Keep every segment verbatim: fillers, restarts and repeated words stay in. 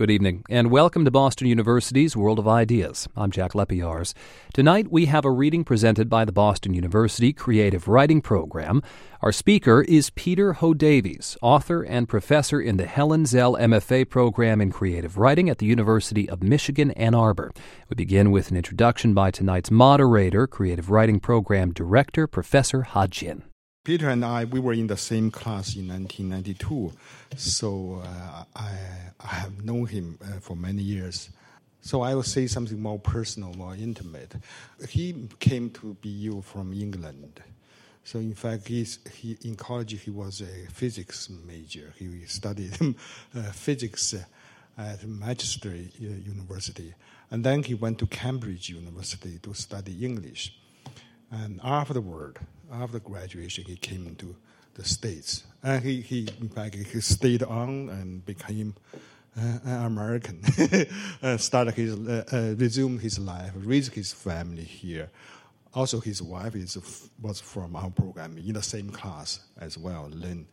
Good evening, and welcome to Boston University's World of Ideas. I'm Jack Lepiarz. Tonight, we have a reading presented by the Boston University Creative Writing Program. Our speaker is Peter Ho-Davies, author and professor in the Helen Zell M F A program in creative writing at the University of Michigan, Ann Arbor. We begin with an introduction by tonight's moderator, creative writing program director, Professor Ha-Jin. Peter and I, we were in the same class in nineteen ninety-two, so uh, I, I have known him uh, for many years. So I will say something more personal, more intimate. He came to B U from England. So in fact, he's, he, in college he was a physics major. He studied uh, physics at Manchester University. And then he went to Cambridge University to study English. And afterward, after graduation, he came into the States. And he, he in fact, he stayed on and became uh, an American. uh, started his, uh, uh, resumed his life, raised his family here. Also, his wife is was from our program in the same class as well, Lynn.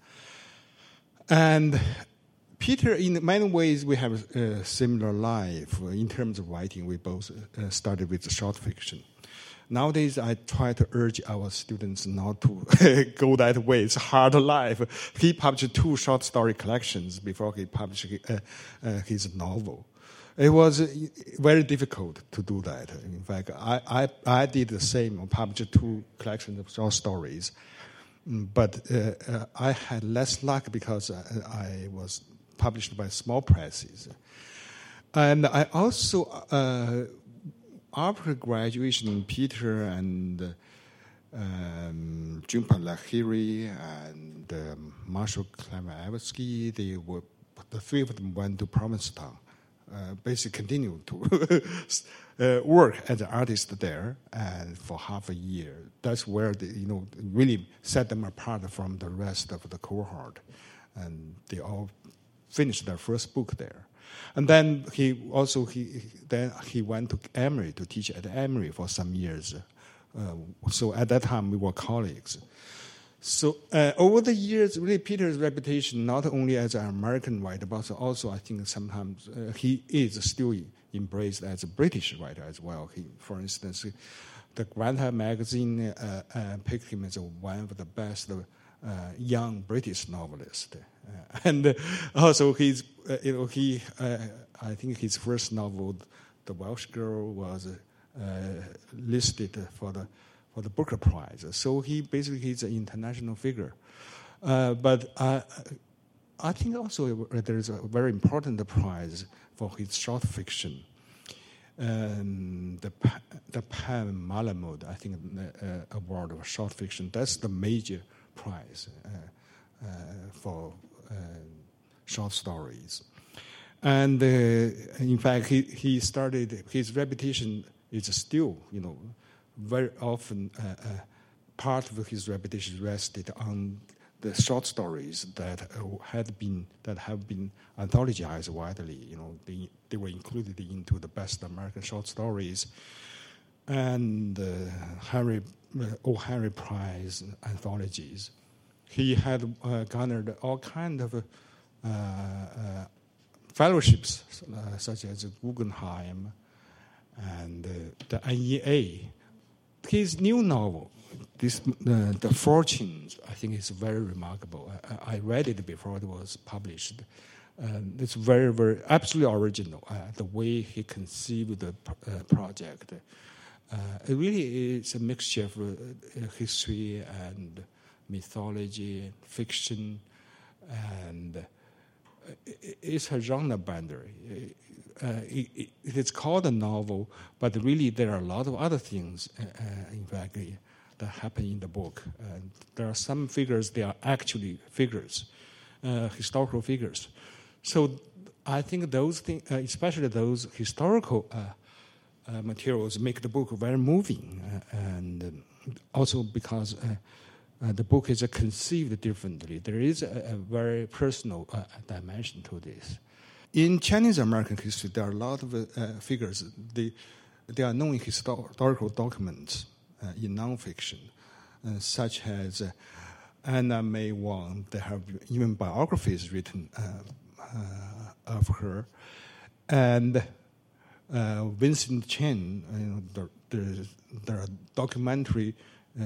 And Peter, in many ways, we have a similar life. In terms of writing, we both uh, started with short fiction. Nowadays, I try to urge our students not to go that way. It's a hard life. He published two short story collections before he published uh, uh, his novel. It was very difficult to do that. In fact, I, I, I did the same. I published two collections of short stories. But uh, uh, I had less luck because I, I was published by small presses. And I also... Uh, After graduation, Peter and um, Jhumpa Lahiri and um, Marshall Klamaevsky, they were the three of them went to Provincetown, uh, basically continued to uh, work as an artist there, and for half a year. That's where they, you know, really set them apart from the rest of the cohort, and they all finished their first book there. And then he also he then he went to Emory to teach at Emory for some years. Uh, so at that time we were colleagues. So uh, over the years, really Peter's reputation not only as an American writer, but also I think sometimes uh, he is still embraced as a British writer as well. He, for instance, the Granta magazine uh, uh, picked him as one of the best uh, young British novelists. Uh, and also, he's, uh, you know, he, uh, I think his first novel, The Welsh Girl, was uh, listed for the for the Booker Prize. So he basically he's an international figure. Uh, but I, I think also there is a very important prize for his short fiction. Um, the the Pam Malamud, I think, uh, award of short fiction. That's the major prize uh, uh, for uh, short stories. And uh, in fact, he, he started, his reputation is still, you know, very often uh, uh, part of his reputation rested on the short stories that uh, had been, that have been anthologized widely. You know, they, they were included into the best American short stories. And uh, Harry, uh, O. Henry Prize anthologies. He had uh, garnered all kinds of uh, uh, fellowships, uh, such as Guggenheim and uh, the N E A. His new novel, this, uh, The Fortunes, I think is very remarkable. I, I read it before it was published. Um, it's very, very, absolutely original, uh, the way he conceived the uh, project. Uh, it really is a mixture of uh, history and mythology, and fiction, and uh, it's a genre boundary. Uh, it, it, it's called a novel, but really there are a lot of other things, uh, uh, in fact, uh, that happen in the book. Uh, there are some figures, they are actually figures, uh, historical figures. So I think those things, uh, especially those historical uh, uh, materials, make the book very moving, uh, and um, also because uh, Uh, the book is uh, conceived differently. There is a, a very personal uh, dimension to this. In Chinese American history, there are a lot of uh, figures. They, they are known in historical documents uh, in nonfiction, uh, such as uh, Anna May Wong. There have even biographies written uh, uh, of her. And uh, Vincent Chin, you know, there, there, there are documentary uh,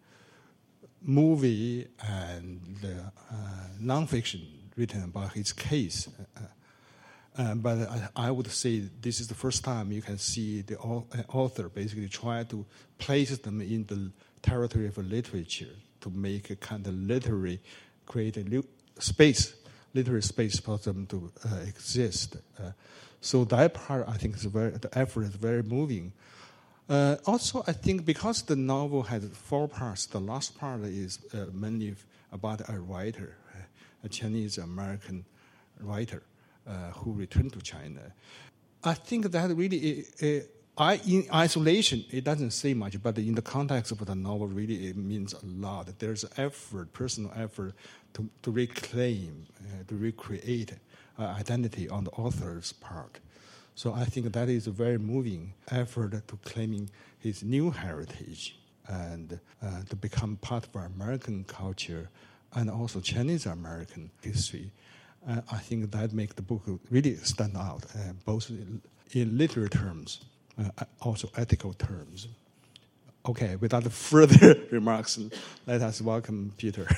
movie and uh, nonfiction written about his case. Uh, uh, but I, I would say this is the first time you can see the author basically try to place them in the territory of literature to make a kind of literary, create a new space, literary space for them to uh, exist. Uh, so that part, I think, is very, the effort is very moving. Uh, also, I think because the novel has four parts, the last part is uh, mainly about a writer, a Chinese-American writer uh, who returned to China. I think that really, uh, I, in isolation, it doesn't say much, but in the context of the novel, really it means a lot. There's effort, personal effort to, to reclaim, uh, to recreate uh, identity on the author's part. So I think that is a very moving effort to claiming his new heritage and uh, to become part of our American culture and also Chinese-American history. Uh, I think that makes the book really stand out, uh, both in, in literary terms, uh, also ethical terms. Okay, without further remarks, let us welcome Peter.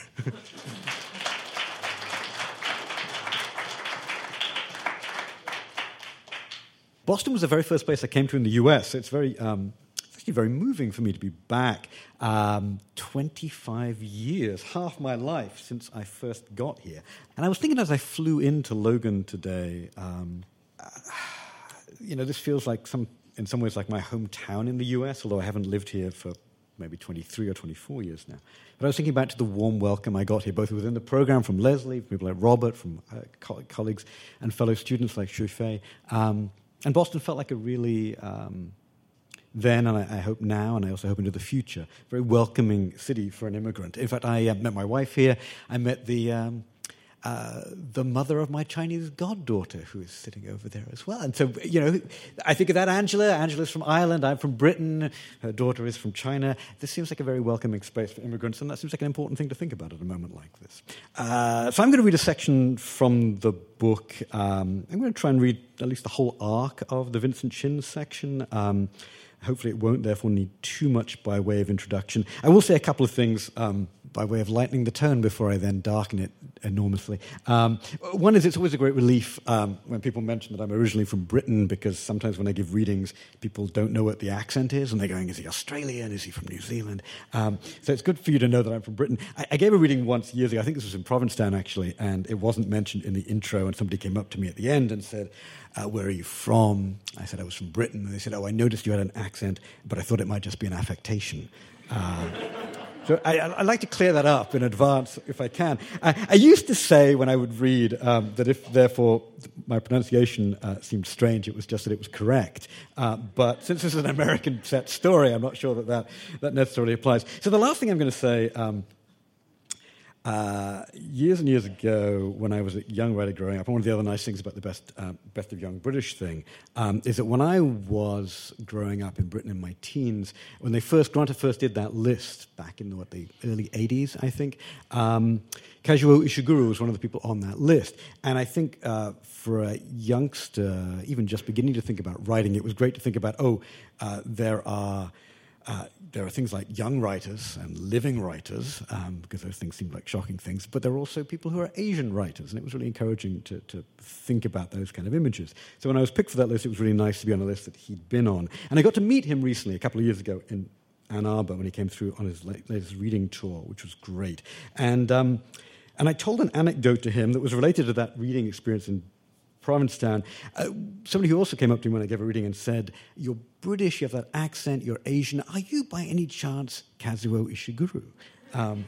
Boston was the very first place I came to in the U S. So it's very, um, it's actually very moving for me to be back. Um, twenty-five years, half my life since I first got here. And I was thinking as I flew into Logan today, um, uh, you know, this feels like some, in some ways like my hometown in the U S, although I haven't lived here for maybe twenty-three or twenty-four years now. But I was thinking back to the warm welcome I got here, both within the program from Leslie, from people like Robert, from uh, co- colleagues and fellow students like Shui Fei. Um, And Boston felt like a really, um, then, and I, I hope now, and I also hope into the future, very welcoming city for an immigrant. In fact, I uh, met my wife here. I met the um, uh, the mother of my Chinese goddaughter, who is sitting over there as well. And so, you know, I think of that Angela. Angela's from Ireland. I'm from Britain. Her daughter is from China. This seems like a very welcoming space for immigrants, and that seems like an important thing to think about at a moment like this. Uh, so I'm going to read a section from the book. Um, I'm going to try and read at least the whole arc of the Vincent Chin section. Um, hopefully it won't, therefore, need too much by way of introduction. I will say a couple of things um, by way of lightening the tone before I then darken it enormously. Um, one is it's always a great relief um, when people mention that I'm originally from Britain, because sometimes when I give readings, people don't know what the accent is, and they're going, is he Australian? Is he from New Zealand? Um, so it's good for you to know that I'm from Britain. I, I gave a reading once years ago. I think this was in Provincetown, actually, and it wasn't mentioned in the intro, and somebody came up to me at the end and said, uh, where are you from? I said I was from Britain, and they said, oh, I noticed you had an accent, but I thought it might just be an affectation. Uh, So I, I like to clear that up in advance if I can. I, I used to say when I would read um, that if, therefore, my pronunciation uh, seemed strange, it was just that it was correct. Uh, but since this is an American set story, I'm not sure that that, that necessarily applies. So the last thing I'm going to say, um, uh, years and years ago, when I was a young writer growing up, one of the other nice things about the Best, uh, Best of Young British thing um, is that when I was growing up in Britain in my teens, when they first, Granta first did that list back in the, what, the early eighties, I think, um, Kazuo Ishiguro was one of the people on that list. And I think uh, for a youngster, even just beginning to think about writing, it was great to think about, oh, uh, there are... Uh, there are things like young writers and living writers, um, because those things seem like shocking things, but there are also people who are Asian writers, and it was really encouraging to, to think about those kind of images. So when I was picked for that list, it was really nice to be on a list that he'd been on. And I got to meet him recently, a couple of years ago, in Ann Arbor, when he came through on his latest reading tour, which was great. And, um, and I told an anecdote to him that was related to that reading experience in Provincetown. Uh, somebody who also came up to me when I gave a reading and said, you're British, you have that accent, you're Asian. Are you by any chance Kazuo Ishiguro? Um,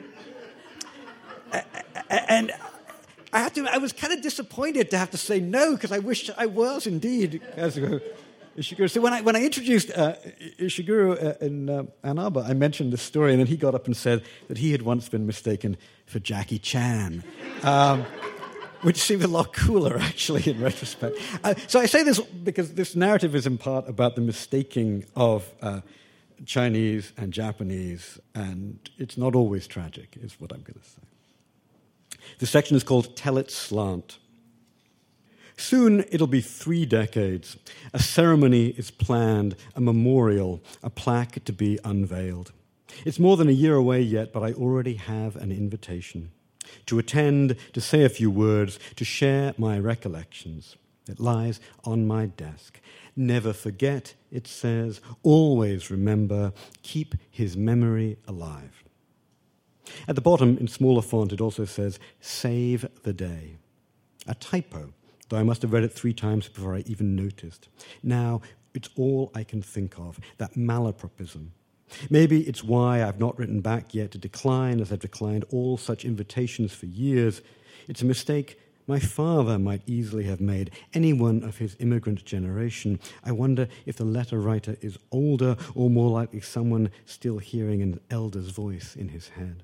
and I had to. I was kind of disappointed to have to say no, because I wished I was indeed Kazuo Ishiguro. So when I when I introduced uh, Ishiguro uh, in uh, Ann Arbor, I mentioned this story, and then he got up and said that he had once been mistaken for Jackie Chan. Um, Which seemed a lot cooler, actually, in retrospect. Uh, so I say this because this narrative is in part about the mistaking of uh, Chinese and Japanese, and it's not always tragic, is what I'm going to say. This section is called Tell It Slant. Soon it'll be three decades. A ceremony is planned, a memorial, a plaque to be unveiled. It's more than a year away yet, but I already have an invitation to attend, to say a few words, to share my recollections. It lies on my desk. Never forget, it says, always remember, keep his memory alive. At the bottom, in smaller font, it also says, save the day. A typo, though I must have read it three times before I even noticed. Now, it's all I can think of, that malapropism. Maybe it's why I've not written back yet to decline, as I've declined all such invitations for years. It's a mistake my father might easily have made, anyone of his immigrant generation. I wonder if the letter writer is older or more likely someone still hearing an elder's voice in his head.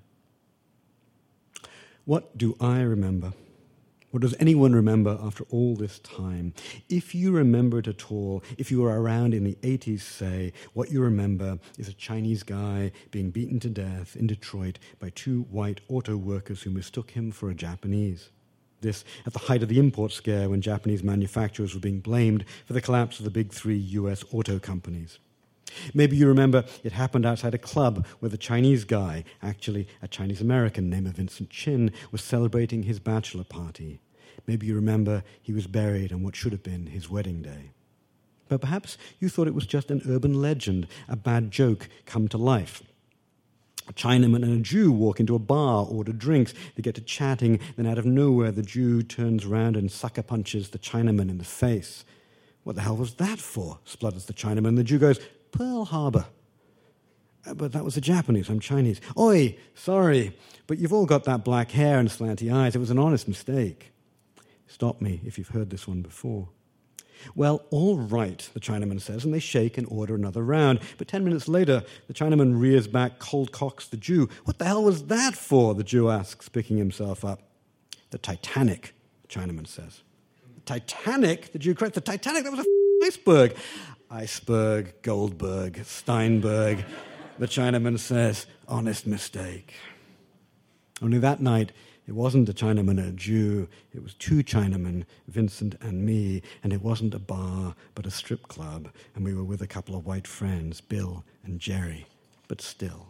What do I remember? What does anyone remember after all this time? If you remember it at all, if you were around in the eighties, say, what you remember is a Chinese guy being beaten to death in Detroit by two white auto workers who mistook him for a Japanese. This at the height of the import scare when Japanese manufacturers were being blamed for the collapse of the big three U S auto companies. Maybe you remember it happened outside a club where the Chinese guy, actually a Chinese-American named Vincent Chin, was celebrating his bachelor party. Maybe you remember he was buried on what should have been his wedding day. But perhaps you thought it was just an urban legend, a bad joke come to life. A Chinaman and a Jew walk into a bar, order drinks, they get to chatting, then out of nowhere the Jew turns round and sucker punches the Chinaman in the face. What the hell was that for? Splutters the Chinaman. The Jew goes, Pearl Harbor. Uh, but that was the Japanese, I'm Chinese. Oi, sorry, but you've all got that black hair and slanty eyes. It was an honest mistake. Stop me if you've heard this one before. Well, all right, the Chinaman says, and they shake and order another round. But ten minutes later, the Chinaman rears back, cold cocks the Jew. What the hell was that for? The Jew asks, picking himself up. The Titanic, the Chinaman says. The Titanic? The Jew corrects. The Titanic? That was a f- iceberg. Iceberg, Goldberg, Steinberg. The Chinaman says, honest mistake. Only that night, it wasn't a Chinaman and a Jew. It was two Chinamen, Vincent and me, and it wasn't a bar, but a strip club, and we were with a couple of white friends, Bill and Jerry, but still.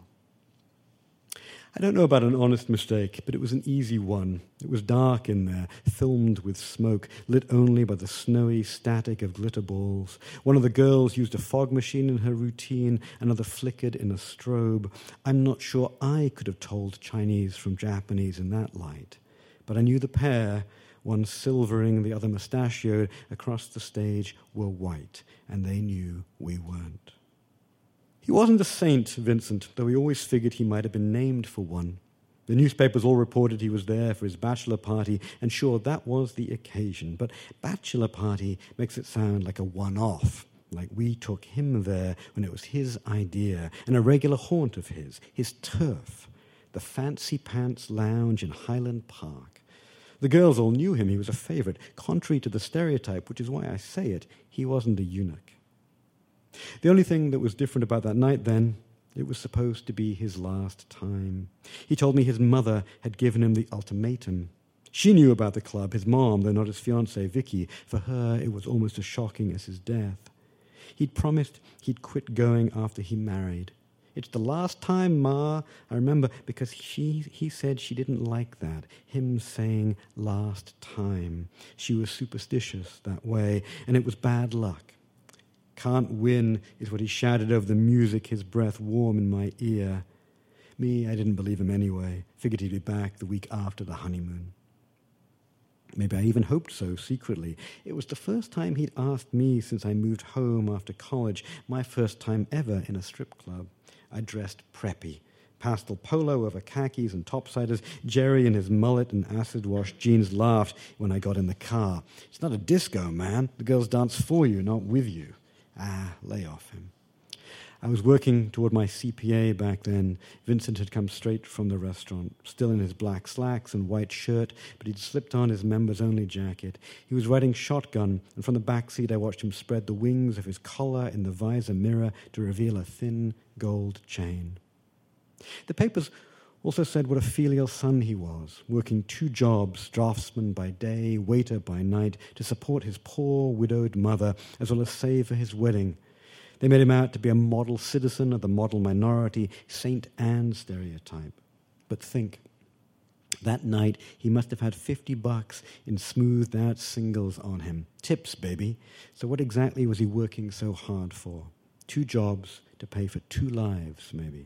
I don't know about an honest mistake, but it was an easy one. It was dark in there, filmed with smoke, lit only by the snowy static of glitter balls. One of the girls used a fog machine in her routine, another flickered in a strobe. I'm not sure I could have told Chinese from Japanese in that light, but I knew the pair, one silvering, the other mustachioed, across the stage were white, and they knew we weren't. He wasn't a saint, Vincent, though we always figured he might have been named for one. The newspapers all reported he was there for his bachelor party, and sure, that was the occasion. But bachelor party makes it sound like a one-off, like we took him there when it was his idea, and a regular haunt of his, his turf, the Fancy Pants Lounge in Highland Park. The girls all knew him. He was a favorite. Contrary to the stereotype, which is why I say it, he wasn't a eunuch. The only thing that was different about that night then, it was supposed to be his last time. He told me his mother had given him the ultimatum. She knew about the club, his mom, though not his fiancée, Vicky. For her, it was almost as shocking as his death. He'd promised he'd quit going after he married. It's the last time, Ma. I remember, because she, he said she didn't like that, him saying last time. She was superstitious that way, and it was bad luck. Can't win is what he shouted over the music, his breath warm in my ear. Me, I didn't believe him anyway. Figured he'd be back the week after the honeymoon. Maybe I even hoped so, secretly. It was the first time he'd asked me since I moved home after college, my first time ever in a strip club. I dressed preppy. Pastel polo over khakis and topsiders. Jerry in his mullet and acid-washed jeans laughed when I got in the car. It's not a disco, man. The girls dance for you, not with you. Ah, lay off him. I was working toward my C P A back then. Vincent had come straight from the restaurant, still in his black slacks and white shirt, but he'd slipped on his members-only jacket. He was riding shotgun, and from the back seat I watched him spread the wings of his collar in the visor mirror to reveal a thin gold chain. The papers Also said what a filial son he was, working two jobs, draftsman by day, waiter by night, to support his poor, widowed mother, as well as save for his wedding. They made him out to be a model citizen of the model minority, Saint Anne stereotype. But think, that night he must have had fifty bucks in smoothed-out singles on him. Tips, baby. So what exactly was he working so hard for? Two jobs to pay for two lives, maybe.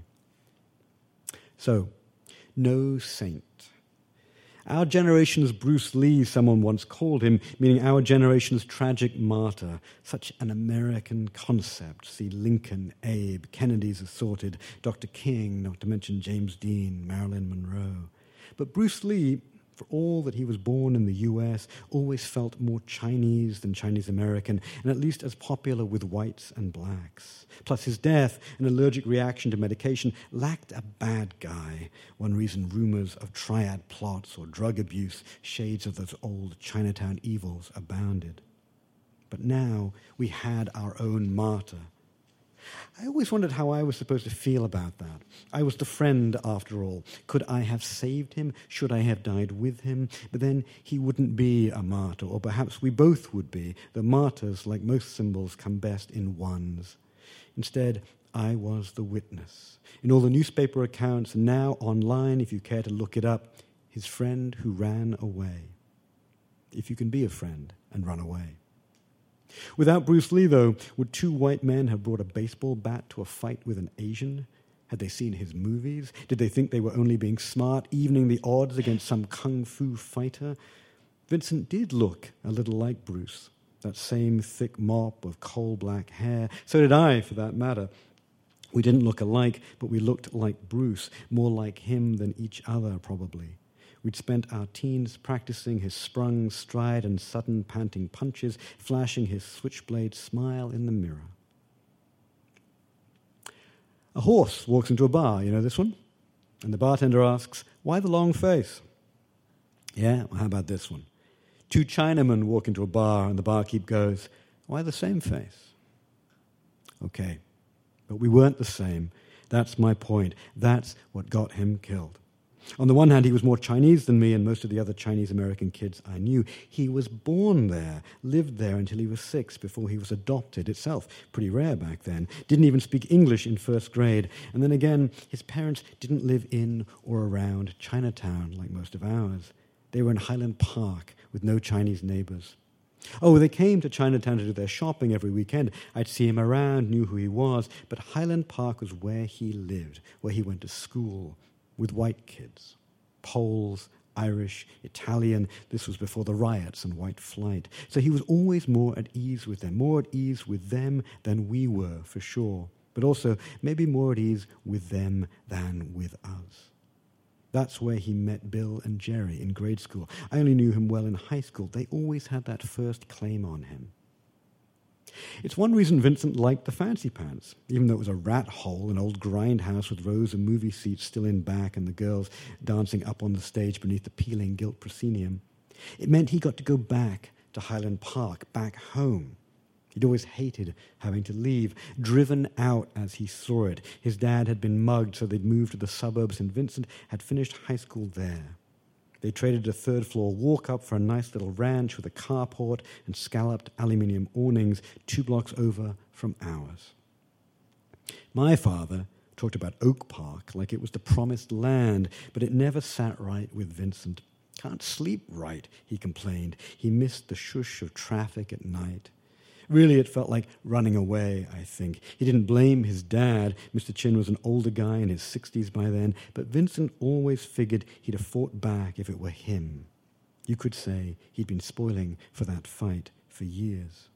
So, no saint. Our generation's Bruce Lee, someone once called him, meaning our generation's tragic martyr. Such an American concept. See Lincoln, Abe, Kennedy's assorted, Doctor King, not to mention James Dean, Marilyn Monroe. But Bruce Lee, for all that he was born in the U S, always felt more Chinese than Chinese-American, and at least as popular with whites and blacks. Plus his death, an allergic reaction to medication, lacked a bad guy. One reason rumors of triad plots or drug abuse, shades of those old Chinatown evils, abounded. But now we had our own martyr. I always wondered how I was supposed to feel about that. I was the friend, after all. Could I have saved him? Should I have died with him? But then he wouldn't be a martyr, or perhaps we both would be. The martyrs, like most symbols, come best in ones. Instead, I was the witness. In all the newspaper accounts, and now online, if you care to look it up, his friend who ran away. If you can be a friend and run away. Without Bruce Lee, though, would two white men have brought a baseball bat to a fight with an Asian? Had they seen his movies? Did they think they were only being smart, evening the odds against some kung fu fighter? Vincent did look a little like Bruce, that same thick mop of coal-black hair. So did I, for that matter. We didn't look alike, but we looked like Bruce, more like him than each other, probably. We'd spent our teens practicing his sprung stride and sudden panting punches, flashing his switchblade smile in the mirror. A horse walks into a bar, you know this one? And the bartender asks, "Why the long face?" Yeah, well, how about this one? Two Chinamen walk into a bar and the barkeep goes, "Why the same face?" Okay, but we weren't the same. That's my point. That's what got him killed. On the one hand, he was more Chinese than me and most of the other Chinese-American kids I knew. He was born there, lived there until he was six before he was adopted, itself pretty rare back then. Didn't even speak English in first grade. And then again, his parents didn't live in or around Chinatown like most of ours. They were in Highland Park with no Chinese neighbors. Oh, they came to Chinatown to do their shopping every weekend. I'd see him around, knew who he was, but Highland Park was where he lived, where he went to school. With white kids, Poles, Irish, Italian. This was before the riots and white flight. So he was always more at ease with them, more at ease with them than we were, for sure. But also maybe more at ease with them than with us. That's where he met Bill and Jerry in grade school. I only knew him well in high school. They always had that first claim on him. It's one reason Vincent liked the fancy pants, even though it was a rat hole, an old grindhouse with rows of movie seats still in back and the girls dancing up on the stage beneath the peeling gilt proscenium. It meant he got to go back to Highland Park, back home. He'd always hated having to leave, driven out as he saw it. His dad had been mugged, so they'd moved to the suburbs, and Vincent had finished high school there. They traded a third-floor walk-up for a nice little ranch with a carport and scalloped aluminium awnings two blocks over from ours. My father talked about Oak Park like it was the promised land, but it never sat right with Vincent. "Can't sleep right," he complained. He missed the shush of traffic at night. Really, it felt like running away, I think. He didn't blame his dad. Mister Chin was an older guy in his sixties by then, but Vincent always figured he'd have fought back if it were him. You could say he'd been spoiling for that fight for years.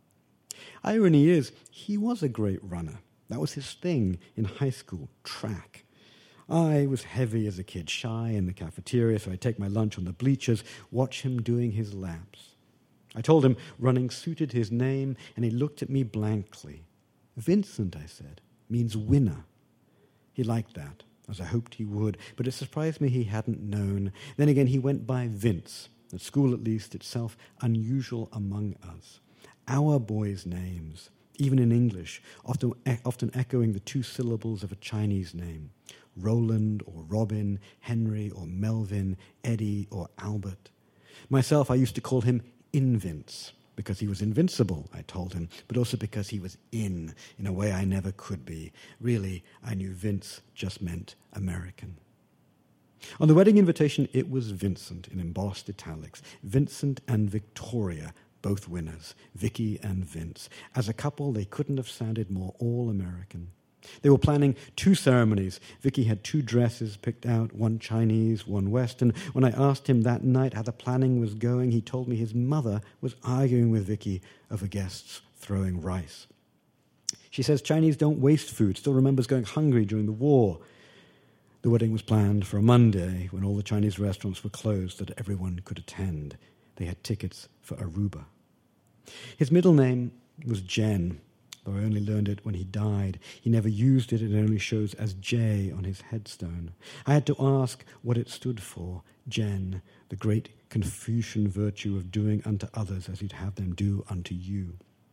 Irony is, he was a great runner. That was his thing in high school, track. I was heavy as a kid, shy in the cafeteria, so I'd take my lunch on the bleachers, watch him doing his laps. I told him running suited his name, and he looked at me blankly. "Vincent," I said, "means winner." He liked that, as I hoped he would, but it surprised me he hadn't known. Then again, he went by Vince, at school at least, itself unusual among us. Our boys' names, even in English, often, often echoing the two syllables of a Chinese name. Roland or Robin, Henry or Melvin, Eddie or Albert. Myself, I used to call him Invince, because he was invincible, I told him, but also because he was in, in a way I never could be. Really, I knew Vince just meant American. On the wedding invitation, it was Vincent in embossed italics. Vincent and Victoria, both winners. Vicky and Vince. As a couple, they couldn't have sounded more all-American. They were planning two ceremonies. Vicky had two dresses picked out, one Chinese, one Western. When I asked him that night how the planning was going, he told me his mother was arguing with Vicky over guests throwing rice. She says Chinese don't waste food, still remembers going hungry during the war. The wedding was planned for a Monday when all the Chinese restaurants were closed so that everyone could attend. They had tickets for Aruba. His middle name was Jen, though I only learned it when he died. He never used it, it only shows as J on his headstone. I had to ask what it stood for. Jen, the great Confucian virtue of doing unto others as you'd have them do unto you.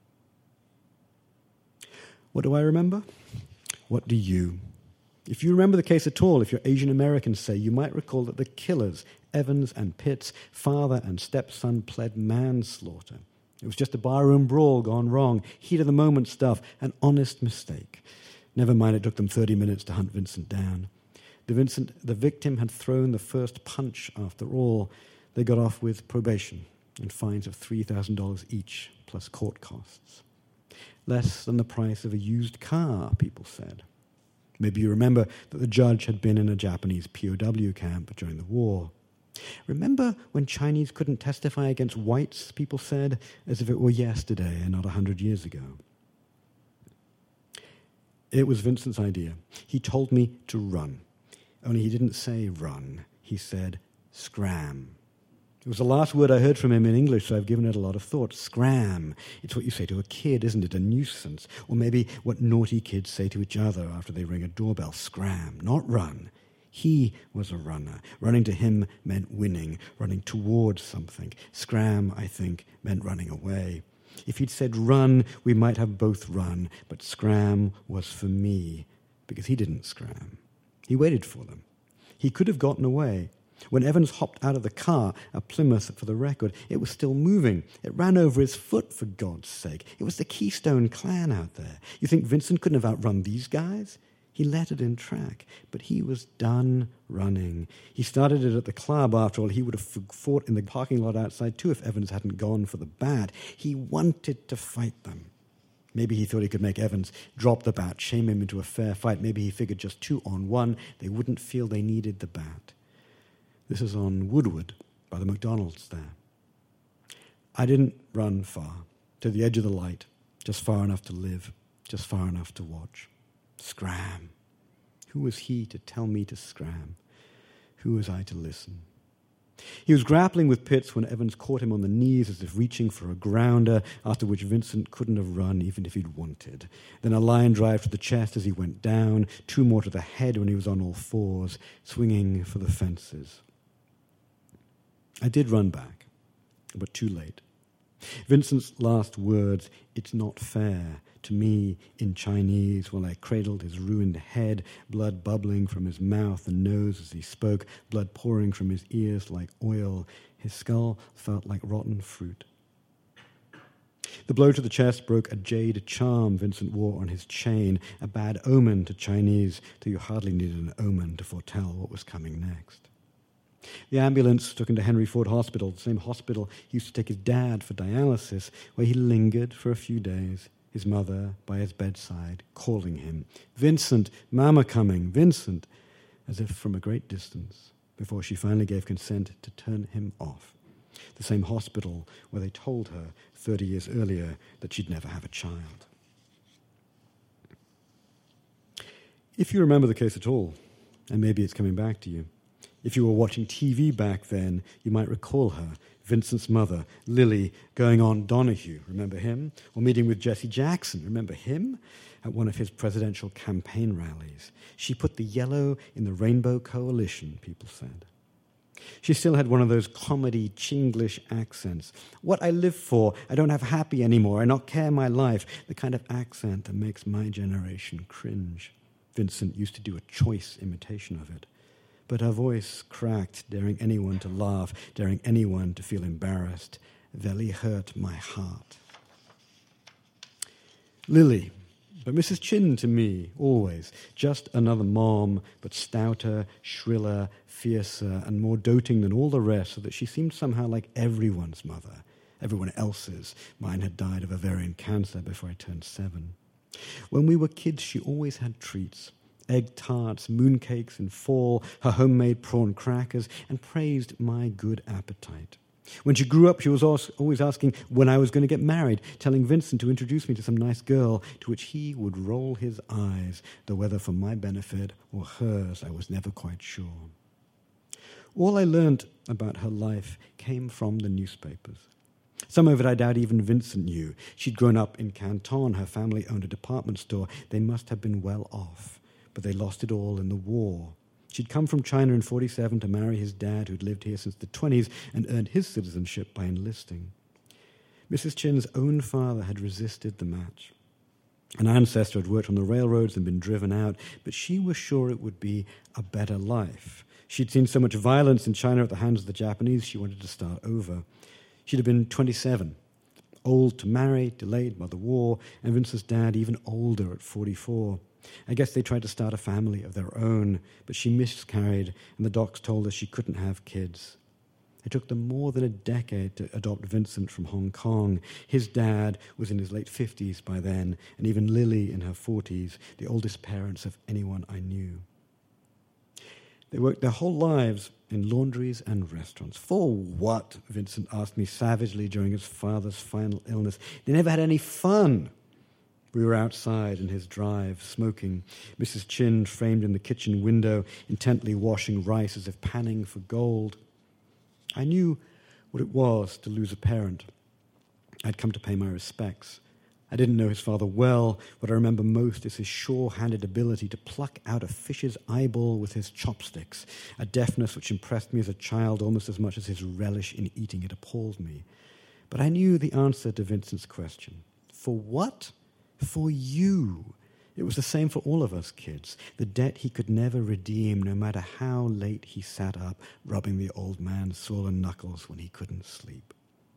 What do I remember? What do you? If you remember the case at all, if you're Asian American, say, you might recall that the killers, Evans and Pitts, father and stepson, pled manslaughter. It was just a barroom brawl gone wrong, heat of the moment stuff, an honest mistake. Never mind, it took them thirty minutes to hunt Vincent down. The Vincent, the victim had thrown the first punch after all. They got off with probation and fines of three thousand dollars each, plus court costs. Less than the price of a used car, people said. Maybe you remember that the judge had been in a Japanese P O W camp during the war. Remember when Chinese couldn't testify against whites, people said, as if it were yesterday and not a hundred years ago. It was Vincent's idea. He told me to run. Only he didn't say run. He said scram. It was the last word I heard from him in English, so I've given it a lot of thought. Scram. It's what you say to a kid, isn't it? A nuisance. Or maybe what naughty kids say to each other after they ring a doorbell. Scram, not run. He was a runner. Running to him meant winning, running towards something. Scram, I think, meant running away. If he'd said run, we might have both run, but scram was for me, because he didn't scram. He waited for them. He could have gotten away. When Evans hopped out of the car, a Plymouth for the record, it was still moving. It ran over his foot, for God's sake. It was the Keystone Clan out there. You think Vincent couldn't have outrun these guys? He let it in track, but he was done running. He started it at the club, after all. He would have fought in the parking lot outside, too, if Evans hadn't gone for the bat. He wanted to fight them. Maybe he thought he could make Evans drop the bat, shame him into a fair fight. Maybe he figured just two on one, they wouldn't feel they needed the bat. This is on Woodward, by the McDonald's there. I didn't run far, to the edge of the light, just far enough to live, just far enough to watch. Scram. Who was he to tell me to scram? Who was I to listen? He was grappling with Pitts when Evans caught him on the knees as if reaching for a grounder, after which Vincent couldn't have run even if he'd wanted. Then a line drive to the chest as he went down, two more to the head when he was on all fours, swinging for the fences. I did run back, but too late. Vincent's last words, "It's not fair," to me in Chinese, while I cradled his ruined head, blood bubbling from his mouth and nose as he spoke, blood pouring from his ears like oil. His skull felt like rotten fruit. The blow to the chest broke a jade charm Vincent wore on his chain, a bad omen to Chinese, though you hardly needed an omen to foretell what was coming next. The ambulance took him to Henry Ford Hospital, the same hospital he used to take his dad for dialysis, where he lingered for a few days, his mother by his bedside, calling him, "Vincent, Mama coming, Vincent," as if from a great distance, before she finally gave consent to turn him off. The same hospital where they told her thirty years earlier that she'd never have a child. If you remember the case at all, and maybe it's coming back to you, if you were watching T V back then, you might recall her, Vincent's mother, Lily, going on Donahue, remember him? Or meeting with Jesse Jackson, remember him? At one of his presidential campaign rallies. She put the yellow in the Rainbow Coalition, people said. She still had one of those comedy Chinglish accents. What I live for, I don't have happy anymore, I not care my life, the kind of accent that makes my generation cringe. Vincent used to do a choice imitation of it. But her voice cracked, daring anyone to laugh, daring anyone to feel embarrassed. Very hurt my heart. Lily, but Missus Chin to me, always, just another mom, but stouter, shriller, fiercer, and more doting than all the rest, so that she seemed somehow like everyone's mother, everyone else's. Mine had died of ovarian cancer before I turned seven. When we were kids, she always had treats. Egg tarts, mooncakes in fall, her homemade prawn crackers, and praised my good appetite. When she grew up, she was always asking when I was going to get married, telling Vincent to introduce me to some nice girl, to which he would roll his eyes, though whether for my benefit or hers, I was never quite sure. All I learned about her life came from the newspapers. Some of it I doubt even Vincent knew. She'd grown up in Canton. Her family owned a department store. They must have been well off, but they lost it all in the war. She'd come from China in forty-seven to marry his dad, who'd lived here since the twenties, and earned his citizenship by enlisting. Missus Chin's own father had resisted the match. An ancestor had worked on the railroads and been driven out, but she was sure it would be a better life. She'd seen so much violence in China at the hands of the Japanese, she wanted to start over. She'd have been twenty-seven, old to marry, delayed by the war, and Vincent's dad even older at forty-four. I guess they tried to start a family of their own, but she miscarried, and the docs told her she couldn't have kids. It took them more than a decade to adopt Vincent from Hong Kong. His dad was in his late fifties by then, and even Lily in her forties, the oldest parents of anyone I knew. They worked their whole lives in laundries and restaurants. For what? Vincent asked me savagely during his father's final illness. They never had any fun. We were outside in his drive, smoking, Missus Chin framed in the kitchen window, intently washing rice as if panning for gold. I knew what it was to lose a parent. I'd come to pay my respects. I didn't know his father well. What I remember most is his sure-handed ability to pluck out a fish's eyeball with his chopsticks, a deftness which impressed me as a child almost as much as his relish in eating it appalled me. But I knew the answer to Vincent's question. For what? For you. It was the same for all of us kids. The debt he could never redeem, no matter how late he sat up, rubbing the old man's swollen knuckles when he couldn't sleep.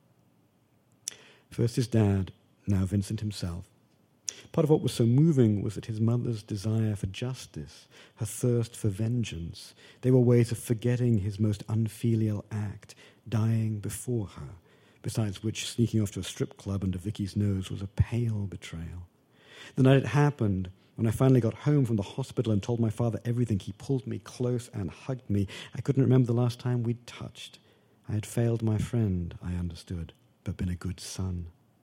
First his dad, now Vincent himself. Part of what was so moving was that his mother's desire for justice, her thirst for vengeance, they were ways of forgetting his most unfilial act, dying before her. Besides which, sneaking off to a strip club under Vicky's nose was a pale betrayal. The night it happened, when I finally got home from the hospital and told my father everything, he pulled me close and hugged me. I couldn't remember the last time we'd touched. I had failed my friend, I understood, but been a good son.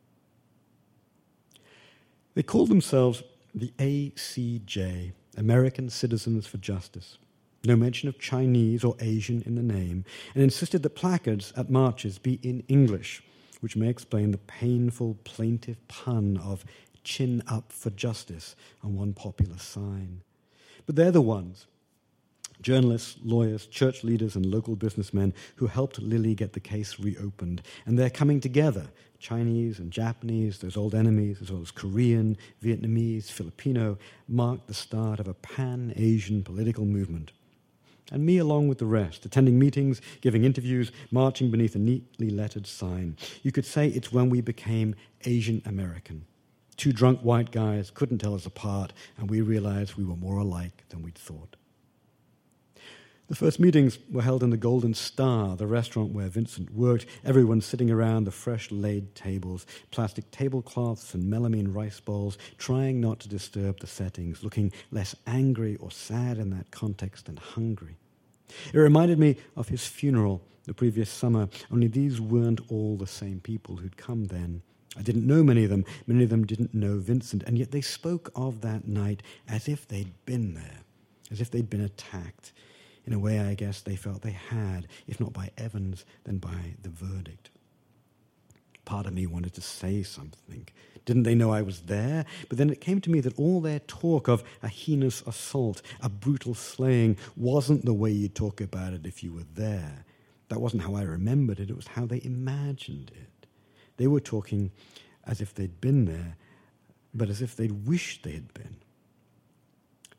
They called themselves the A C J, American Citizens for Justice. No mention of Chinese or Asian in the name, and insisted that placards at marches be in English, which may explain the painful, plaintive pun of "chin up for justice" on one popular sign. But they're the ones, journalists, lawyers, church leaders, and local businessmen who helped Lily get the case reopened, and they're coming together, Chinese and Japanese, those old enemies, as well as Korean, Vietnamese, Filipino, marked the start of a pan-Asian political movement. And me along with the rest, attending meetings, giving interviews, marching beneath a neatly lettered sign. You could say it's when we became Asian American. Two drunk white guys couldn't tell us apart, and we realized we were more alike than we'd thought. The first meetings were held in the Golden Star, the restaurant where Vincent worked, everyone sitting around the fresh-laid tables, plastic tablecloths and melamine rice bowls, trying not to disturb the settings, looking less angry or sad in that context than hungry. It reminded me of his funeral the previous summer, only these weren't all the same people who'd come then. I didn't know many of them. Many of them didn't know Vincent, and yet they spoke of that night as if they'd been there, as if they'd been attacked. In a way, I guess they felt they had, if not by Evans, then by the verdict. Part of me wanted to say something. Didn't they know I was there? But then it came to me that all their talk of a heinous assault, a brutal slaying, wasn't the way you talk about it if you were there. That wasn't how I remembered it. It was how they imagined it. They were talking as if they'd been there, but as if they'd wished they had been.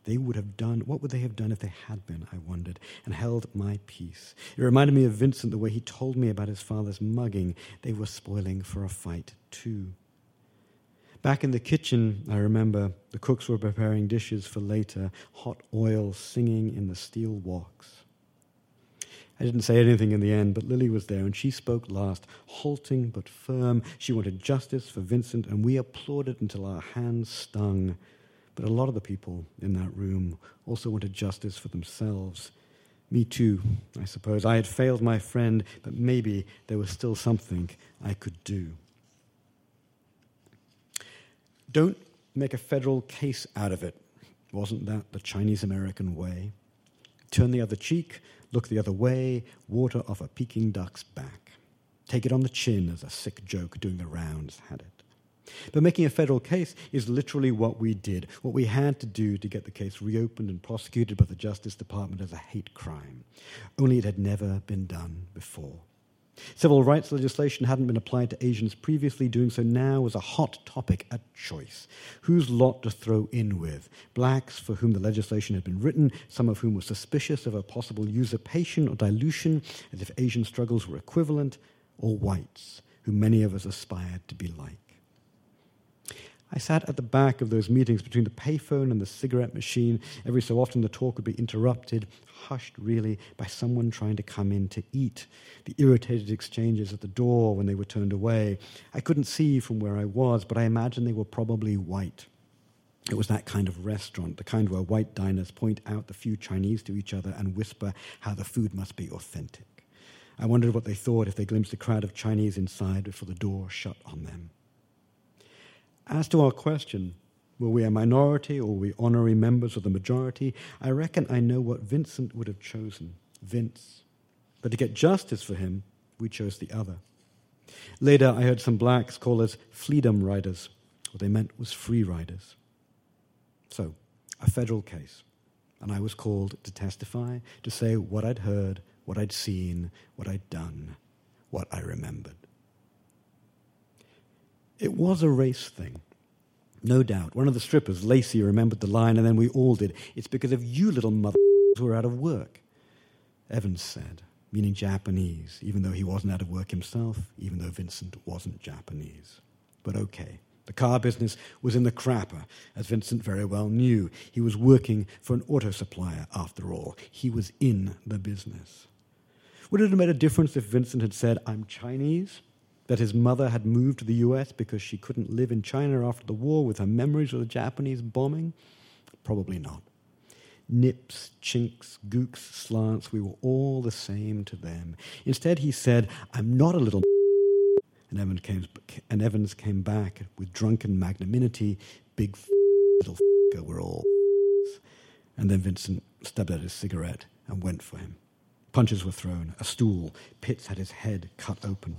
they would have done, what would they have done if they had been, I wondered, and held my peace. It reminded me of Vincent, the way he told me about his father's mugging. They were spoiling for a fight, too. Back in the kitchen, I remember, the cooks were preparing dishes for later, hot oil singing in the steel woks. I didn't say anything in the end, but Lily was there, and she spoke last, halting but firm. She wanted justice for Vincent, and we applauded until our hands stung. But a lot of the people in that room also wanted justice for themselves. Me too, I suppose. I had failed my friend, but maybe there was still something I could do. Don't make a federal case out of it. Wasn't that the Chinese-American way? Turn the other cheek, look the other way, water off a Peking duck's back. Take it on the chin, as a sick joke doing the rounds had it. But making a federal case is literally what we did, what we had to do to get the case reopened and prosecuted by the Justice Department as a hate crime. Only it had never been done before. Civil rights legislation hadn't been applied to Asians previously. Doing so now was a hot topic, a choice. Whose lot to throw in with? Blacks, for whom the legislation had been written, some of whom were suspicious of a possible usurpation or dilution, as if Asian struggles were equivalent, or whites, who many of us aspired to be like. I sat at the back of those meetings between the payphone and the cigarette machine. Every so often the talk would be interrupted, hushed really, by someone trying to come in to eat. The irritated exchanges at the door when they were turned away. I couldn't see from where I was, but I imagined they were probably white. It was that kind of restaurant, the kind where white diners point out the few Chinese to each other and whisper how the food must be authentic. I wondered what they thought if they glimpsed a crowd of Chinese inside before the door shut on them. As to our question, were we a minority or were we honorary members of the majority, I reckon I know what Vincent would have chosen, Vince. But to get justice for him, we chose the other. Later, I heard some blacks call us freedom riders. What they meant was free riders. So, a federal case. And I was called to testify, to say what I'd heard, what I'd seen, what I'd done, what I remembered. It was a race thing, no doubt. One of the strippers, Lacey, remembered the line, and then we all did. It's because of you little motherfuckers who are out of work. Evans said, meaning Japanese, even though he wasn't out of work himself, even though Vincent wasn't Japanese. But okay, the car business was in the crapper, as Vincent very well knew. He was working for an auto supplier, after all. He was in the business. Would it have made a difference if Vincent had said, I'm Chinese? That his mother had moved to the U S because she couldn't live in China after the war with her memories of the Japanese bombing? Probably not. Nips, chinks, gooks, slants, we were all the same to them. Instead, he said, I'm not a little and Evans came, and Evans came back with drunken magnanimity, big little we're all And then Vincent stabbed at his cigarette and went for him. Punches were thrown, a stool. Pitts had his head cut open.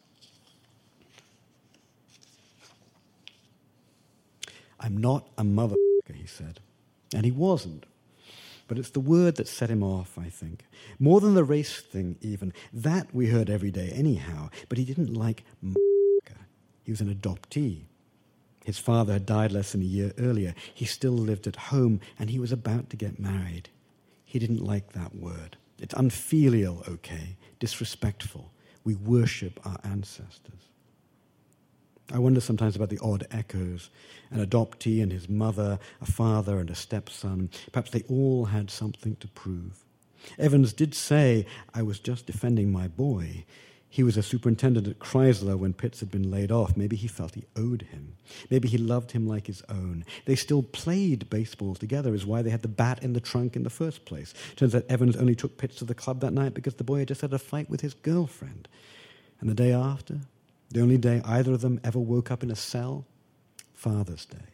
I'm not a motherfucker, he said. And he wasn't. But it's the word that set him off, I think. More than the race thing, even. That we heard every day anyhow. But he didn't like motherfucker. He was an adoptee. His father had died less than a year earlier. He still lived at home, and he was about to get married. He didn't like that word. It's unfilial, okay? Disrespectful. We worship our ancestors. I wonder sometimes about the odd echoes. An adoptee and his mother, a father and a stepson. Perhaps they all had something to prove. Evans did say, I was just defending my boy. He was a superintendent at Chrysler when Pitts had been laid off. Maybe he felt he owed him. Maybe he loved him like his own. They still played baseball together, is why they had the bat in the trunk in the first place. Turns out Evans only took Pitts to the club that night because the boy had just had a fight with his girlfriend. And the day after, the only day either of them ever woke up in a cell, Father's Day.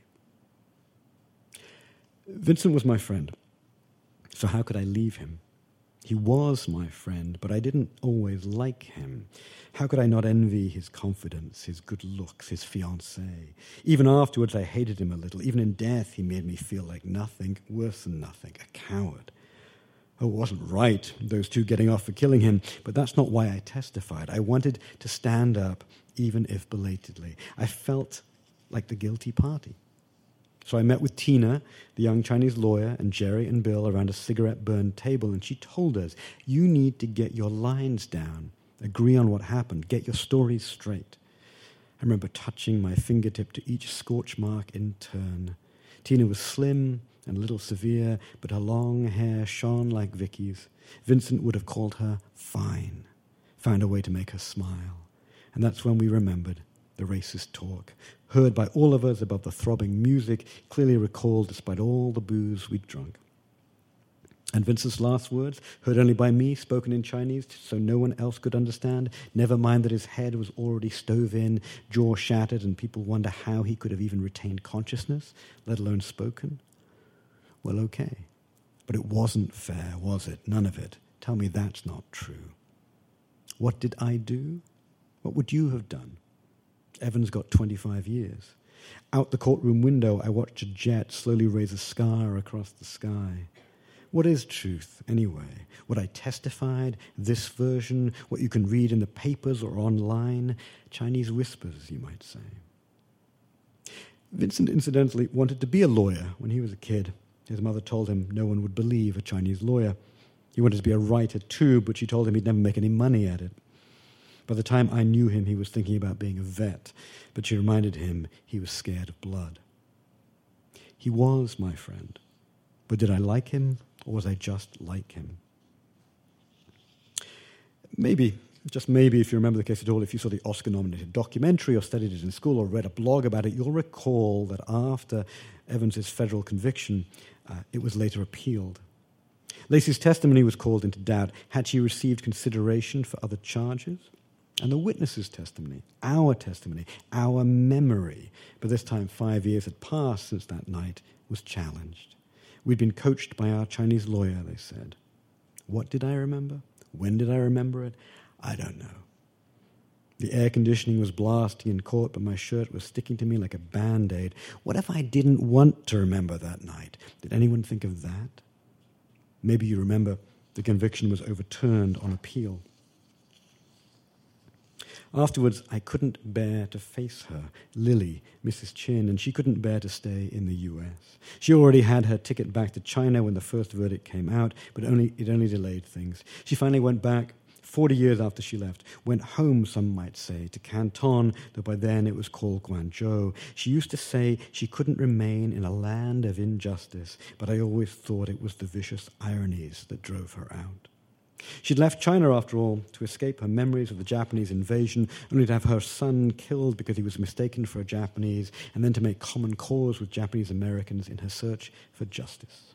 Vincent was my friend, so how could I leave him? He was my friend, but I didn't always like him. How could I not envy his confidence, his good looks, his fiancée? Even afterwards, I hated him a little. Even in death, he made me feel like nothing, worse than nothing, a coward. Oh, it wasn't right, those two getting off for killing him, but that's not why I testified. I wanted to stand up, even if belatedly. I felt like the guilty party. So I met with Tina, the young Chinese lawyer, and Jerry and Bill around a cigarette-burned table, and she told us, you need to get your lines down, agree on what happened, get your stories straight. I remember touching my fingertip to each scorch mark in turn. Tina was slim and a little severe, but her long hair shone like Vicky's. Vincent would have called her fine, found a way to make her smile. And that's when we remembered the racist talk, heard by all of us above the throbbing music, clearly recalled despite all the booze we'd drunk. And Vincent's last words, heard only by me, spoken in Chinese, so no one else could understand, never mind that his head was already stove in, jaw shattered, and people wonder how he could have even retained consciousness, let alone spoken. Well, okay. But it wasn't fair, was it? None of it. Tell me that's not true. What did I do? What would you have done? Evan's got twenty-five years. Out the courtroom window, I watched a jet slowly raise a scar across the sky. What is truth, anyway? What I testified, this version, what you can read in the papers or online? Chinese whispers, you might say. Vincent, incidentally, wanted to be a lawyer when he was a kid. His mother told him no one would believe a Chinese lawyer. He wanted to be a writer too, but she told him he'd never make any money at it. By the time I knew him, he was thinking about being a vet, but she reminded him he was scared of blood. He was my friend, but did I like him? Or was I just like him? Maybe, just maybe, if you remember the case at all, if you saw the Oscar-nominated documentary or studied it in school or read a blog about it, you'll recall that after Evans's federal conviction, uh, it was later appealed. Lacey's testimony was called into doubt. Had she received consideration for other charges? And the witness's testimony, our testimony, our memory, but this time five years had passed since that night, was challenged. We'd been coached by our Chinese lawyer, they said. What did I remember? When did I remember it? I don't know. The air conditioning was blasting in court, but my shirt was sticking to me like a Band-Aid. What if I didn't want to remember that night? Did anyone think of that? Maybe you remember the conviction was overturned on appeal. Afterwards, I couldn't bear to face her, Lily, Missus Chin, and she couldn't bear to stay in the U S. She already had her ticket back to China when the first verdict came out, but only it only delayed things. She finally went back forty years after she left, went home, some might say, to Canton, though by then it was called Guangzhou. She used to say she couldn't remain in a land of injustice, but I always thought it was the vicious ironies that drove her out. She'd left China, after all, to escape her memories of the Japanese invasion, only to have her son killed because he was mistaken for a Japanese, and then to make common cause with Japanese Americans in her search for justice.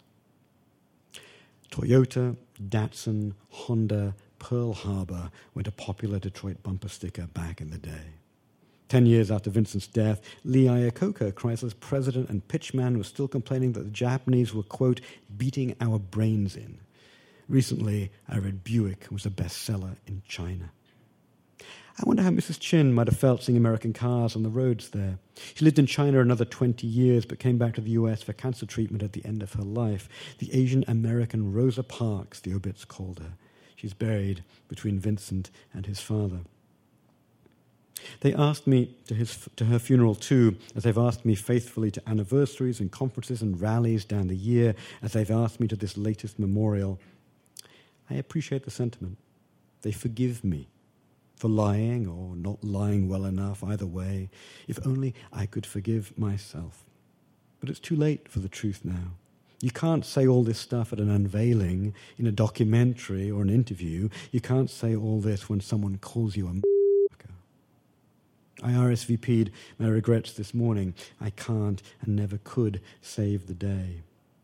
Toyota, Datsun, Honda, Pearl Harbor went a popular Detroit bumper sticker back in the day. Ten years after Vincent's death, Lee Iacocca, Chrysler's president and pitchman, was still complaining that the Japanese were, quote, beating our brains in. Recently, I read Buick was a bestseller in China. I wonder how Missus Chin might have felt seeing American cars on the roads there. She lived in China another twenty years, but came back to the U S for cancer treatment at the end of her life. The Asian-American Rosa Parks, the obits called her. She's buried between Vincent and his father. They asked me to, his, to her funeral too, as they've asked me faithfully to anniversaries and conferences and rallies down the year, as they've asked me to this latest memorial. I appreciate the sentiment. They forgive me for lying or not lying well enough, either way. If only I could forgive myself. But it's too late for the truth now. You can't say all this stuff at an unveiling, in a documentary or an interview. You can't say all this when someone calls you a m***er. I R S V P'd my regrets this morning. I can't and never could save the day.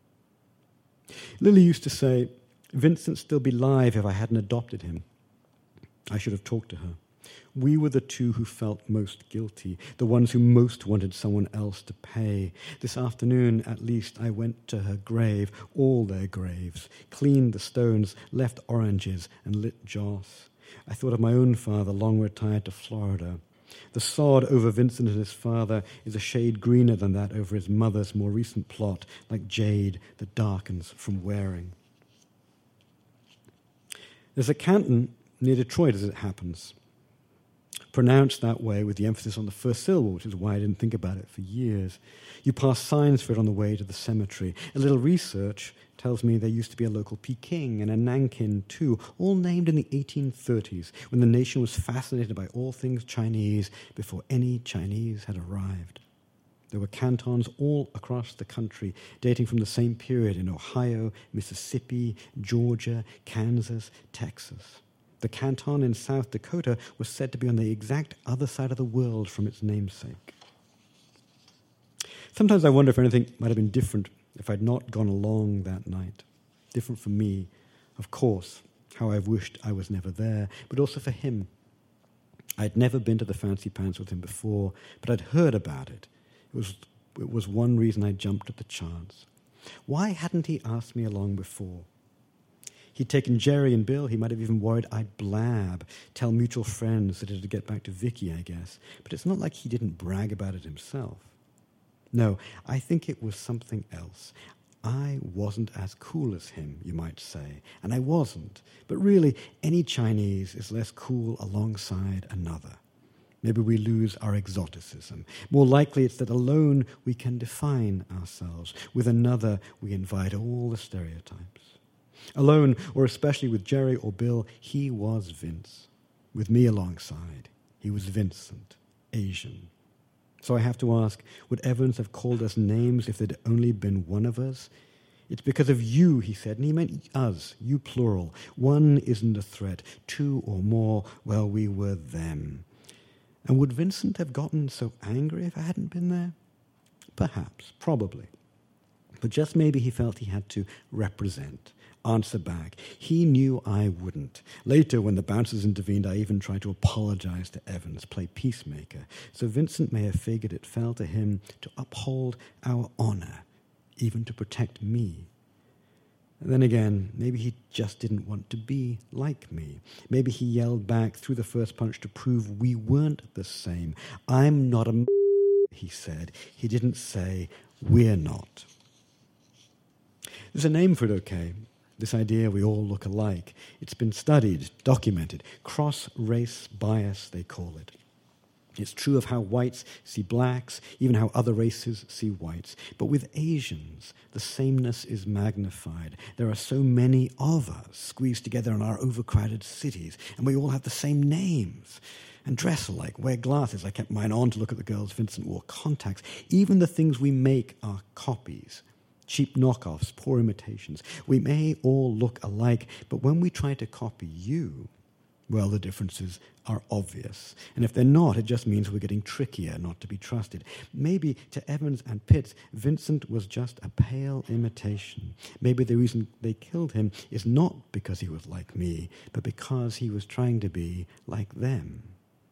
Lily used to say, Vincent'd still be alive if I hadn't adopted him. I should have talked to her. We were the two who felt most guilty, the ones who most wanted someone else to pay. This afternoon, at least, I went to her grave, all their graves, cleaned the stones, left oranges, and lit joss. I thought of my own father, long retired to Florida. The sod over Vincent and his father is a shade greener than that over his mother's more recent plot, like jade that darkens from wearing. There's a canton near Detroit, as it happens. pronounced that way with the emphasis on the first syllable, which is why I didn't think about it for years. You pass signs for it on the way to the cemetery. A little research tells me there used to be a local Peking and a Nankin too, all named in the eighteen thirties, when the nation was fascinated by all things Chinese before any Chinese had arrived. There were cantons all across the country, dating from the same period in Ohio, Mississippi, Georgia, Kansas, Texas. The canton in South Dakota was said to be on the exact other side of the world from its namesake. Sometimes I wonder if anything might have been different if I'd not gone along that night. Different for me, of course, how I've wished I was never there, but also for him. I'd never been to the Fancy Pants with him before, but I'd heard about it. It was, it was one reason I jumped at the chance. Why hadn't he asked me along before? He'd taken Jerry and Bill. He might have even worried I'd blab, tell mutual friends that it'd get back to Vicky, I guess. But it's not like he didn't brag about it himself. No, I think it was something else. I wasn't as cool as him, you might say, and I wasn't. But really, any Chinese is less cool alongside another. Maybe we lose our exoticism. More likely it's that alone we can define ourselves. With another, we invite all the stereotypes. Alone, or especially with Jerry or Bill, he was Vince. With me alongside, he was Vincent, Asian. So I have to ask, would Evans have called us names if there'd only been one of us? It's because of you, he said, and he meant us, you plural. One isn't a threat. Two or more, well, we were them. And would Vincent have gotten so angry if I hadn't been there? Perhaps, probably. But just maybe he felt he had to represent, answer back. He knew I wouldn't. Later, when the bouncers intervened, I even tried to apologize to Evans, play peacemaker. So Vincent may have figured it fell to him to uphold our honor, even to protect me. And then again, maybe he just didn't want to be like me. Maybe he yelled back through the first punch to prove we weren't the same. I'm not a m-, he said. He didn't say, we're not. There's a name for it, okay? This idea we all look alike. It's been studied, documented. Cross-race bias, they call it. It's true of how whites see blacks, even how other races see whites. But with Asians, the sameness is magnified. There are so many of us squeezed together in our overcrowded cities, and we all have the same names. And dress alike, wear glasses. I kept mine on to look at the girls. Vincent wore contacts. Even the things we make are copies. Cheap knockoffs, poor imitations. We may all look alike, but when we try to copy you, well, the differences are obvious. And if they're not, it just means we're getting trickier not to be trusted. Maybe to Evans and Pitts, Vincent was just a pale imitation. Maybe the reason they killed him is not because he was like me, but because he was trying to be like them.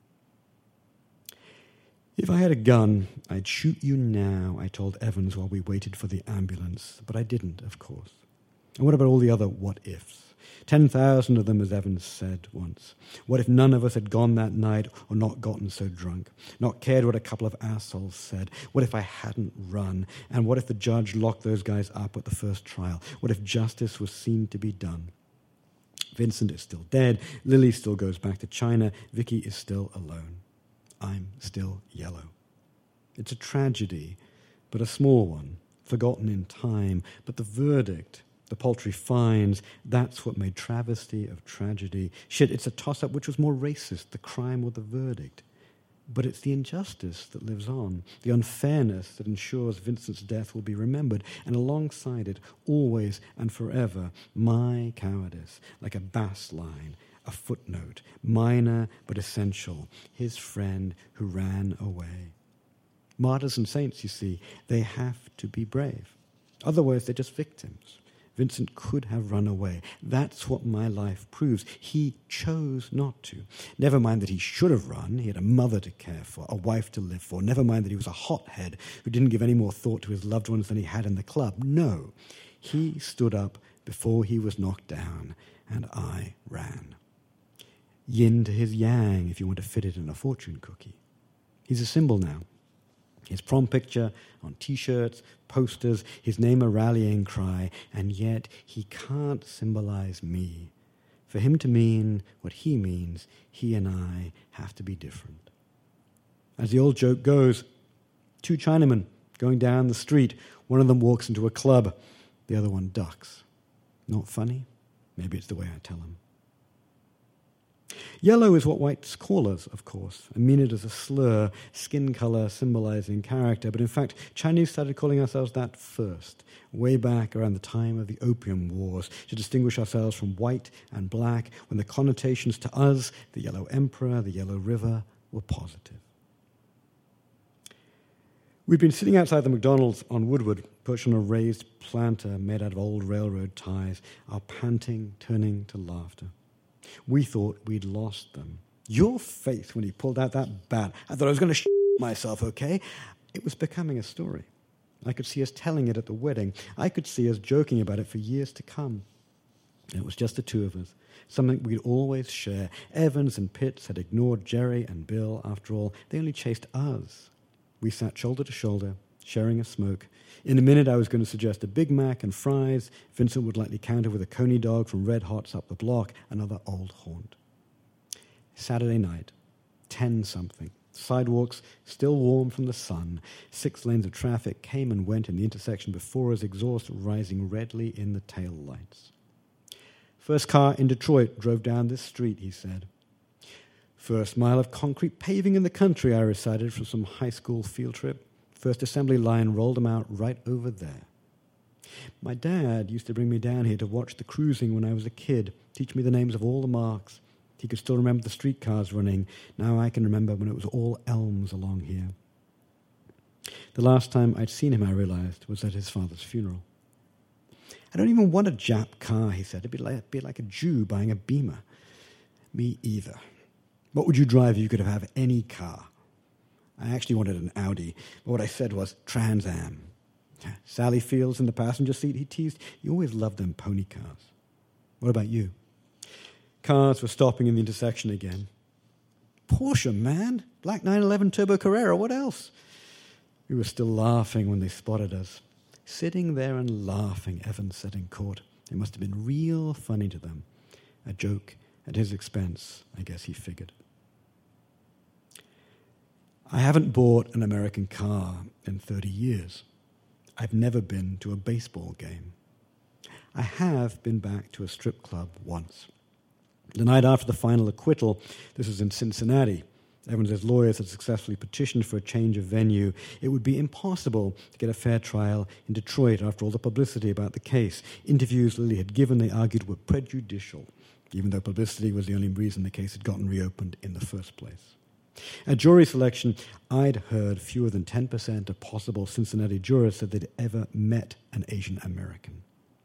If I had a gun, I'd shoot you now, I told Evans while we waited for the ambulance. But I didn't, of course. And what about all the other what-ifs? Ten thousand of them, as Evans said once. What if none of us had gone that night or not gotten so drunk? Not cared what a couple of assholes said? What if I hadn't run? And what if the judge locked those guys up at the first trial? What if justice was seen to be done? Vincent is still dead. Lily still goes back to China. Vicky is still alone. I'm still yellow. It's a tragedy, but a small one, forgotten in time. But the verdict, the paltry fines, that's what made travesty of tragedy. Shit, it's a toss-up which was more racist, the crime or the verdict. But it's the injustice that lives on, the unfairness that ensures Vincent's death will be remembered, and alongside it, always and forever, my cowardice, like a bass line, a footnote, minor but essential, his friend who ran away. Martyrs and saints, you see, they have to be brave. Otherwise, they're just victims. Vincent could have run away. That's what my life proves. He chose not to. Never mind that he should have run. He had a mother to care for, a wife to live for. Never mind that he was a hothead who didn't give any more thought to his loved ones than he had in the club. No, he stood up before he was knocked down, and I ran. Yin to his yang, if you want to fit it in a fortune cookie. He's a symbol now. His prom picture on T-shirts, posters, his name a rallying cry, and yet he can't symbolize me. For him to mean what he means, he and I have to be different. As the old joke goes, two Chinamen going down the street, one of them walks into a club, the other one ducks. Not funny? Maybe it's the way I tell him. Yellow is what whites call us, of course, and mean it as a slur, skin color symbolizing character, but in fact, Chinese started calling ourselves that first, way back around the time of the Opium Wars, to distinguish ourselves from white and black, when the connotations to us, the Yellow Emperor, the Yellow River, were positive. We'd been sitting outside the McDonald's on Woodward, perched on a raised planter made out of old railroad ties, our panting turning to laughter. We thought we'd lost them. Your face when he pulled out that bat. I thought I was going to shit myself, okay? It was becoming a story. I could see us telling it at the wedding. I could see us joking about it for years to come. And it was just the two of us, something we'd always share. Evans and Pitts had ignored Jerry and Bill. After all, they only chased us. We sat shoulder to shoulder, sharing a smoke. In a minute, I was going to suggest a Big Mac and fries. Vincent would likely counter with a Coney dog from Red Hot's up the block, another old haunt. Saturday night, ten-something. Sidewalks still warm from the sun. Six lanes of traffic came and went in the intersection before us, exhaust rising redly in the tail lights. First car in Detroit drove down this street, he said. First mile of concrete paving in the country, I recited from some high school field trip. First assembly line rolled them out right over there. My dad used to bring me down here to watch the cruising when I was a kid, teach me the names of all the marks. He could still remember the streetcars running. Now I can remember when it was all elms along here. The last time I'd seen him, I realized, was at his father's funeral. I don't even want a Jap car, he said. It'd be like, be like a Jew buying a Beamer. Me either. What would you drive if you could have any car? I actually wanted an Audi, but what I said was Trans Am. Sally Fields in the passenger seat, he teased. You always loved them pony cars. What about you? Cars were stopping in the intersection again. Porsche, man. Black nine eleven Turbo Carrera, what else? We were still laughing when they spotted us. Sitting there and laughing, Evans said in court. It must have been real funny to them. A joke at his expense, I guess he figured. I haven't bought an American car in thirty years. I've never been to a baseball game. I have been back to a strip club once. The night after the final acquittal, this was in Cincinnati. Evans' lawyers had successfully petitioned for a change of venue. It would be impossible to get a fair trial in Detroit after all the publicity about the case. Interviews Lily had given, they argued, were prejudicial, even though publicity was the only reason the case had gotten reopened in the first place. At jury selection, I'd heard fewer than ten percent of possible Cincinnati jurors said they'd ever met an Asian American.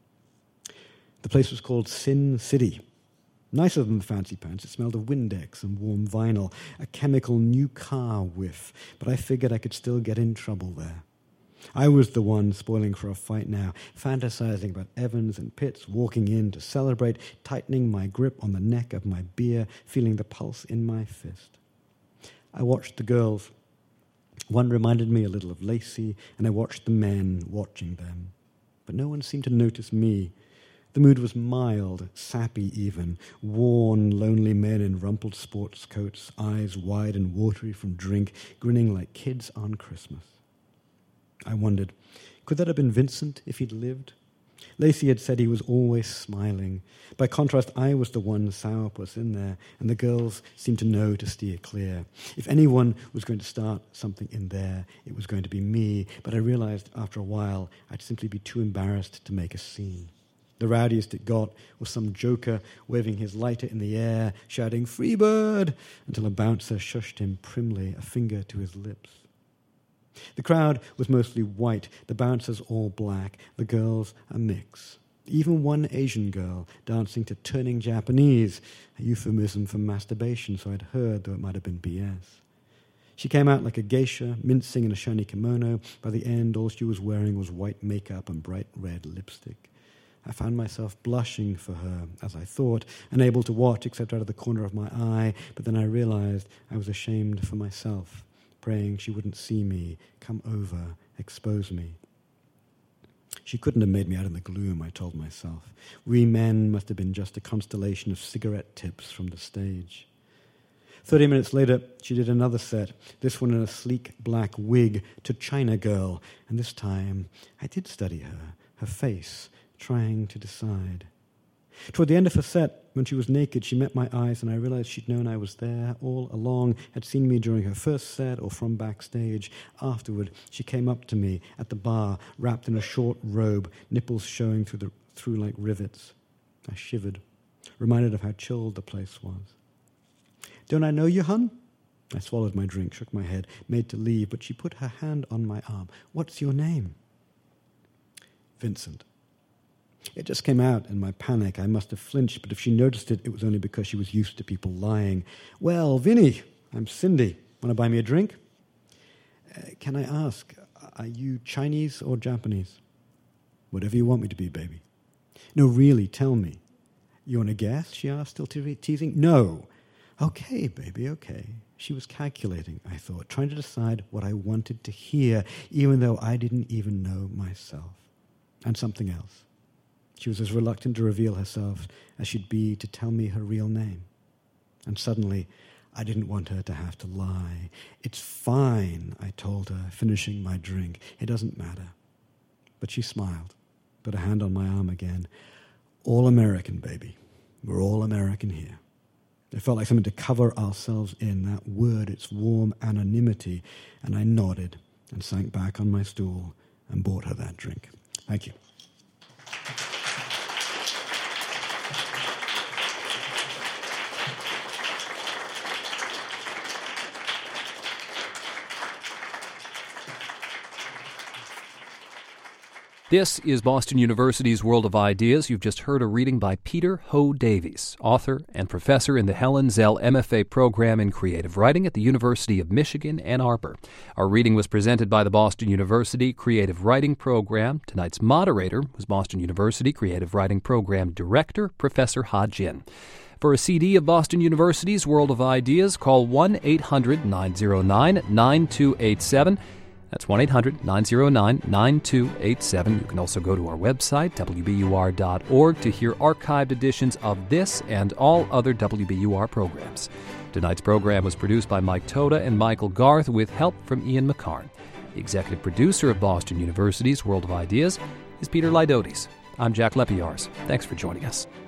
The place was called Sin City. Nicer than the fancy pants, it smelled of Windex and warm vinyl, a chemical new car whiff, but I figured I could still get in trouble there. I was the one spoiling for a fight now, fantasizing about Evans and Pitts walking in to celebrate, tightening my grip on the neck of my beer, feeling the pulse in my fist. I watched the girls. One reminded me a little of Lacey, and I watched the men watching them. But no one seemed to notice me. The mood was mild, sappy even, worn, lonely men in rumpled sports coats, eyes wide and watery from drink, grinning like kids on Christmas. I wondered, could that have been Vincent if he'd lived? Lacey had said he was always smiling. By contrast, I was the one sourpuss in there, and the girls seemed to know to steer clear. If anyone was going to start something in there, it was going to be me, but I realized after a while I'd simply be too embarrassed to make a scene. The rowdiest it got was some joker waving his lighter in the air, shouting, "Free bird!" until a bouncer shushed him primly, a finger to his lips. The crowd was mostly white, the bouncers all black, the girls a mix. Even one Asian girl dancing to Turning Japanese, a euphemism for masturbation, so I'd heard, though it might have been B S. She came out like a geisha, mincing in a shiny kimono. By the end, all she was wearing was white makeup and bright red lipstick. I found myself blushing for her, as I thought, unable to watch except out of the corner of my eye, but then I realized I was ashamed for myself, praying she wouldn't see me, come over, expose me. She She couldn't have made me out in the gloom, I told myself. We men must have been just a constellation of cigarette tips from the stage. Thirty minutes later, she did another set, this one in a sleek black wig to China Girl, and this time I did study her, her face, trying to decide. Toward the end of her set, when she was naked, she met my eyes, and I realized she'd known I was there all along, had seen me during her first set or from backstage. Afterward, she came up to me at the bar, wrapped in a short robe, nipples showing through, the, through like rivets. I shivered, reminded of how chilled the place was. "Don't I know you, hun?" I swallowed my drink, shook my head, made to leave, but she put her hand on my arm. "What's your name?" "Vincent." It just came out in my panic. I must have flinched, but if she noticed it, it was only because she was used to people lying. "Well, Vinny, I'm Cindy. Want to buy me a drink?" Uh, "Can I ask, are you Chinese or Japanese?" "Whatever you want me to be, baby." "No, really, tell me." "You want to guess?" she asked, still te- teasing. "No." "Okay, baby, okay." She was calculating, I thought, trying to decide what I wanted to hear, even though I didn't even know myself. And something else. She was as reluctant to reveal herself as she'd be to tell me her real name. And suddenly, I didn't want her to have to lie. "It's fine," I told her, finishing my drink. "It doesn't matter." But she smiled, put a hand on my arm again. "All American, baby. We're all American here." It felt like something to cover ourselves in, that word, its warm anonymity, and I nodded and sank back on my stool and bought her that drink. Thank you. This is Boston University's World of Ideas. You've just heard a reading by Peter Ho Davies, author and professor in the Helen Zell M F A program in creative writing at the University of Michigan, Ann Arbor. Our reading was presented by the Boston University Creative Writing Program. Tonight's moderator was Boston University Creative Writing Program Director, Professor Ha Jin. For a C D of Boston University's World of Ideas, call one eight hundred nine oh nine nine two eight seven. That's one eight hundred nine oh nine nine two eight seven. You can also go to our website, w b u r dot org, to hear archived editions of this and all other W B U R programs. Tonight's program was produced by Mike Toda and Michael Garth with help from Ian McCarn. The executive producer of Boston University's World of Ideas is Peter Lydotes. I'm Jack Lepiarz. Thanks for joining us.